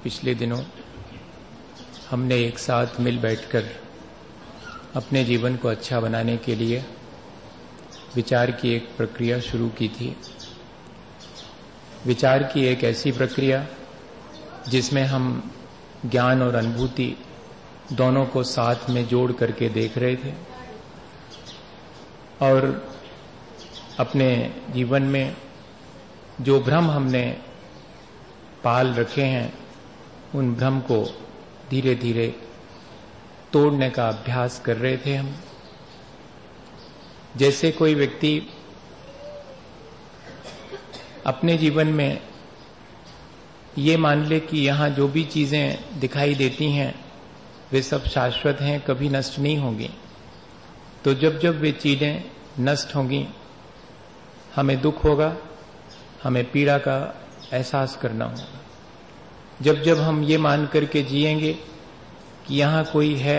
पिछले दिनों हमने एक साथ मिल बैठकर अपने जीवन को अच्छा बनाने के लिए विचार की एक प्रक्रिया शुरू की थी। विचार की एक ऐसी प्रक्रिया जिसमें हम ज्ञान और अनुभूति दोनों को साथ में जोड़ करके देख रहे थे और अपने जीवन में जो भ्रम हमने पाल रखे हैं उन भ्रम को धीरे धीरे तोड़ने का अभ्यास कर रहे थे हम। जैसे कोई व्यक्ति अपने जीवन में ये मान ले कि यहाँ जो भी चीजें दिखाई देती हैं वे सब शाश्वत हैं, कभी नष्ट नहीं होंगी, तो जब जब वे चीजें नष्ट होंगी हमें दुख होगा, हमें पीड़ा का एहसास करना होगा। जब जब हम ये मान करके जिएंगे कि यहाँ कोई है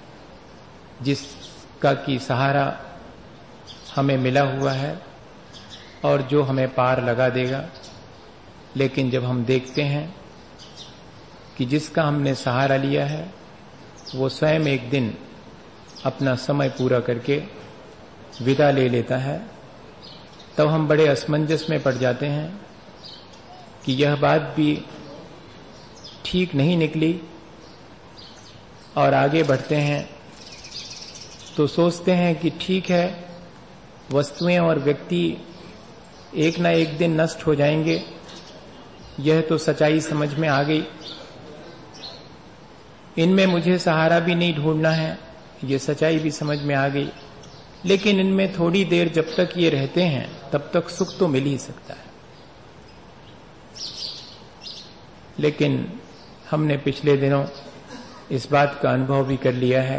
जिसका की सहारा हमें मिला हुआ है और जो हमें पार लगा देगा, लेकिन जब हम देखते हैं कि जिसका हमने सहारा लिया है वो स्वयं एक दिन अपना समय पूरा करके विदा ले लेता है, तब हम बड़े असमंजस में पड़ जाते हैं कि यह बात भी ठीक नहीं निकली और आगे बढ़ते हैं तो सोचते हैं कि ठीक है, वस्तुएं और व्यक्ति एक ना एक दिन नष्ट हो जाएंगे, यह तो सच्चाई समझ में आ गई, इनमें मुझे सहारा भी नहीं ढूंढना है, ये सच्चाई भी समझ में आ गई। लेकिन इनमें थोड़ी देर जब तक ये रहते हैं तब तक सुख तो मिल ही सकता है। लेकिन हमने पिछले दिनों इस बात का अनुभव भी कर लिया है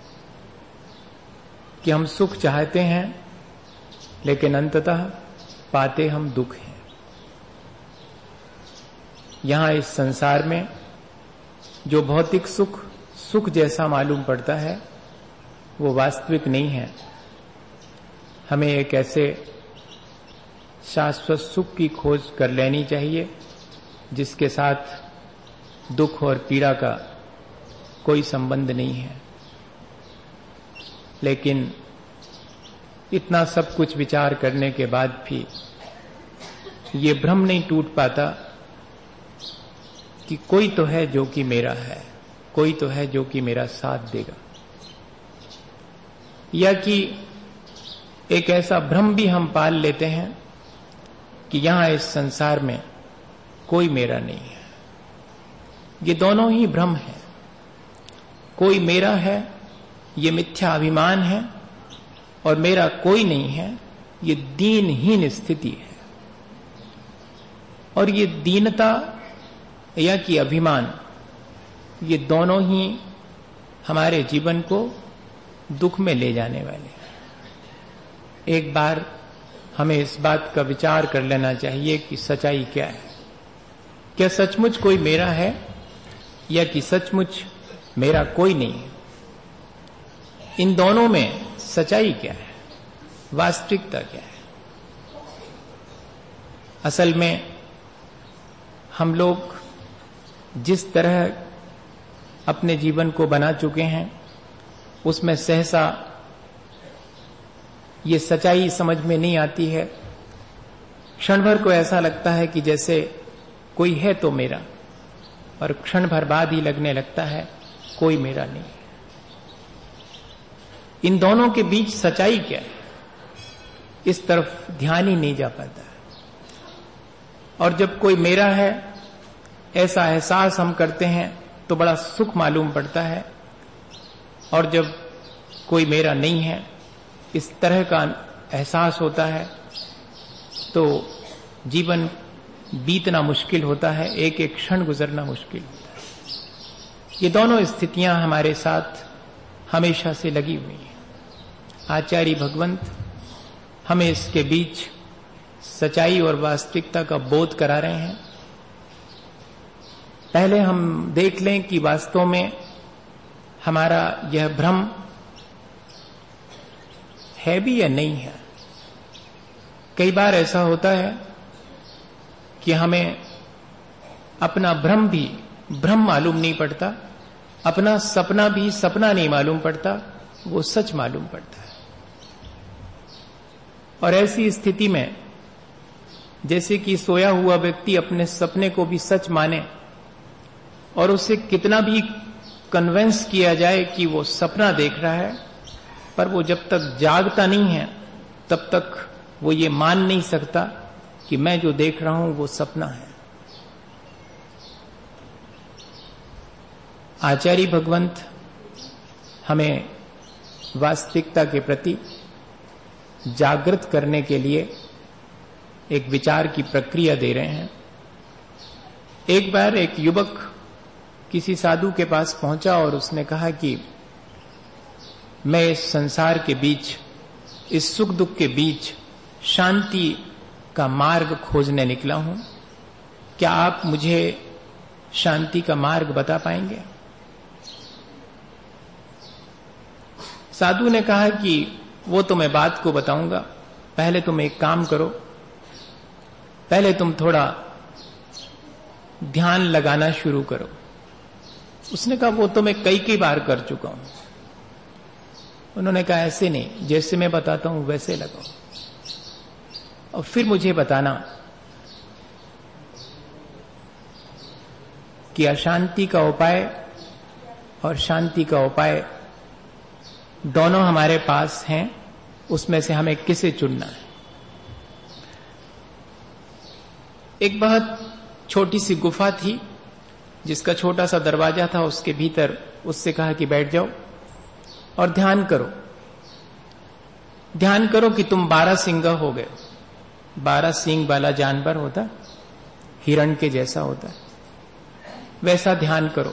कि हम सुख चाहते हैं लेकिन अंततः पाते हम दुख हैं। यहां इस संसार में जो भौतिक सुख सुख जैसा मालूम पड़ता है वो वास्तविक नहीं है। हमें एक ऐसे शाश्वत सुख की खोज कर लेनी चाहिए जिसके साथ दुख और पीड़ा का कोई संबंध नहीं है। लेकिन इतना सब कुछ विचार करने के बाद भी ये भ्रम नहीं टूट पाता कि कोई तो है जो कि मेरा है, कोई तो है जो कि मेरा साथ देगा, या कि एक ऐसा भ्रम भी हम पाल लेते हैं कि यहां इस संसार में कोई मेरा नहीं है। ये दोनों ही भ्रम है। कोई मेरा है ये मिथ्या अभिमान है और मेरा कोई नहीं है ये दीनहीन स्थिति है। और ये दीनता या कि अभिमान, ये दोनों ही हमारे जीवन को दुख में ले जाने वाले हैं। एक बार हमें इस बात का विचार कर लेना चाहिए कि सच्चाई क्या है। क्या सचमुच कोई मेरा है या कि सचमुच मेरा कोई नहीं है? इन दोनों में सच्चाई क्या है, वास्तविकता क्या है? असल में हम लोग जिस तरह अपने जीवन को बना चुके हैं उसमें सहसा ये सच्चाई समझ में नहीं आती है। क्षण भर को ऐसा लगता है कि जैसे कोई है तो मेरा, और क्षण भर बाद ही लगने लगता है कोई मेरा नहीं। इन दोनों के बीच सच्चाई क्या है, इस तरफ ध्यान ही नहीं जा पाता। और जब कोई मेरा है ऐसा एहसास हम करते हैं तो बड़ा सुख मालूम पड़ता है, और जब कोई मेरा नहीं है इस तरह का एहसास होता है तो जीवन बीतना मुश्किल होता है, एक एक क्षण गुजरना मुश्किल होता है। ये दोनों स्थितियां हमारे साथ हमेशा से लगी हुई हैं। आचार्य भगवंत हमें इसके बीच सच्चाई और वास्तविकता का बोध करा रहे हैं। पहले हम देख लें कि वास्तव में हमारा यह भ्रम है भी या नहीं है। कई बार ऐसा होता है कि हमें अपना भ्रम भी भ्रम मालूम नहीं पड़ता, अपना सपना भी सपना नहीं मालूम पड़ता, वो सच मालूम पड़ता है। और ऐसी स्थिति में जैसे कि सोया हुआ व्यक्ति अपने सपने को भी सच माने और उसे कितना भी कन्विंस किया जाए कि वो सपना देख रहा है, पर वो जब तक जागता नहीं है तब तक वो ये मान नहीं सकता कि मैं जो देख रहा हूं वो सपना है। आचार्य भगवंत हमें वास्तविकता के प्रति जागृत करने के लिए एक विचार की प्रक्रिया दे रहे हैं। एक बार एक युवक किसी साधु के पास पहुंचा और उसने कहा कि मैं इस संसार के बीच, इस सुख दुख के बीच शांति का मार्ग खोजने निकला हूं, क्या आप मुझे शांति का मार्ग बता पाएंगे? साधु ने कहा कि वो तो मैं बात को बताऊंगा, पहले तुम एक काम करो, पहले तुम थोड़ा ध्यान लगाना शुरू करो। उसने कहा वो तो मैं कई बार कर चुका हूं। उन्होंने कहा ऐसे नहीं, जैसे मैं बताता हूं वैसे लगाओ और फिर मुझे बताना कि अशांति का उपाय और शांति का उपाय दोनों हमारे पास हैं, उसमें से हमें किसे चुनना है। एक बहुत छोटी सी गुफा थी जिसका छोटा सा दरवाजा था, उसके भीतर उससे कहा कि बैठ जाओ और ध्यान करो, ध्यान करो कि तुम 12 सिंगा हो गए। 12 सींग वाला जानवर होता, हिरण के जैसा होता, वैसा ध्यान करो।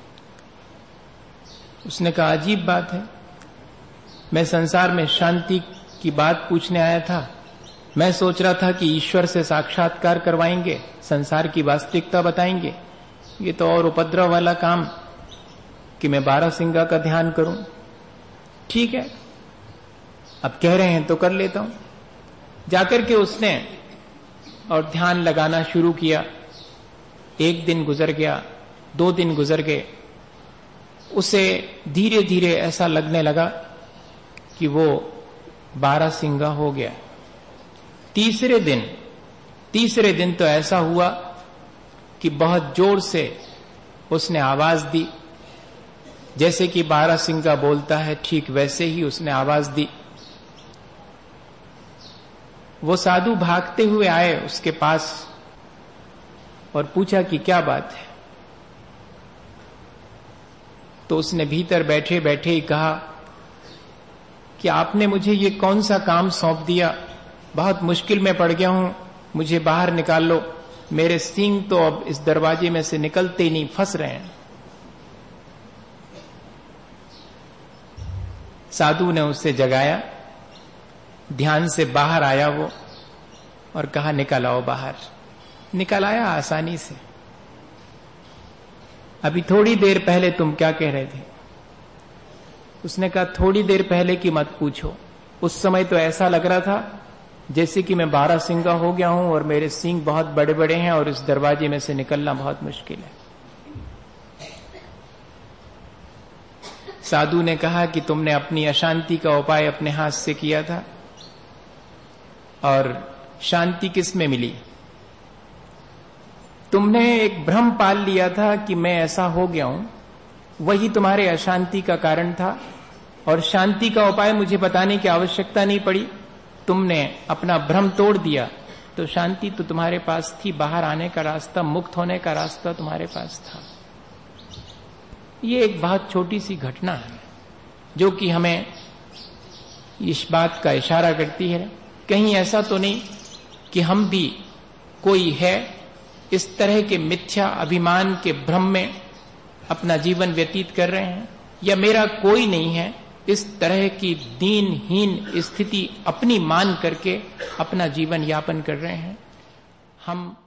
उसने कहा अजीब बात है, मैं संसार में शांति की बात पूछने आया था, मैं सोच रहा था कि ईश्वर से साक्षात्कार करवाएंगे, संसार की वास्तविकता बताएंगे, ये तो और उपद्रव वाला काम कि मैं 12 सिंगा का ध्यान करूं। ठीक है, अब कह रहे हैं तो कर लेता हूं। जाकर के उसने और ध्यान लगाना शुरू किया। 1 दिन गुजर गया, 2 दिन गुजर गए, उसे धीरे धीरे ऐसा लगने लगा कि वो 12 सिंगा हो गया। तीसरे दिन तो ऐसा हुआ कि बहुत जोर से उसने आवाज दी, जैसे कि 12 सिंगा बोलता है, ठीक वैसे ही उसने आवाज दी। वो साधु भागते हुए आए उसके पास और पूछा कि क्या बात है। तो उसने भीतर बैठे बैठे ही कहा कि आपने मुझे ये कौन सा काम सौंप दिया, बहुत मुश्किल में पड़ गया हूं, मुझे बाहर निकाल लो, मेरे सींग तो अब इस दरवाजे में से निकलते ही नहीं, फंस रहे हैं। साधु ने उसे जगाया, ध्यान से बाहर आया वो और कहा निकल आओ बाहर। निकल आया आसानी से। अभी थोड़ी देर पहले तुम क्या कह रहे थे? उसने कहा थोड़ी देर पहले की मत पूछो, उस समय तो ऐसा लग रहा था जैसे कि मैं 12 सिंगा हो गया हूं और मेरे सींग बहुत बड़े बड़े हैं और इस दरवाजे में से निकलना बहुत मुश्किल है। साधु ने कहा कि तुमने अपनी अशांति का उपाय अपने हाथ से किया था और शांति किस में मिली? तुमने एक भ्रम पाल लिया था कि मैं ऐसा हो गया हूं, वही तुम्हारे अशांति का कारण था और शांति का उपाय मुझे बताने की आवश्यकता नहीं पड़ी। तुमने अपना भ्रम तोड़ दिया तो शांति तो तुम्हारे पास थी, बाहर आने का रास्ता, मुक्त होने का रास्ता तुम्हारे पास था। ये एक बहुत छोटी सी घटना है जो कि हमें इस बात का इशारा करती है, कहीं ऐसा तो नहीं कि हम भी कोई है इस तरह के मिथ्या अभिमान के भ्रम में अपना जीवन व्यतीत कर रहे हैं, या मेरा कोई नहीं है इस तरह की दीनहीन स्थिति अपनी मान करके अपना जीवन यापन कर रहे हैं। हम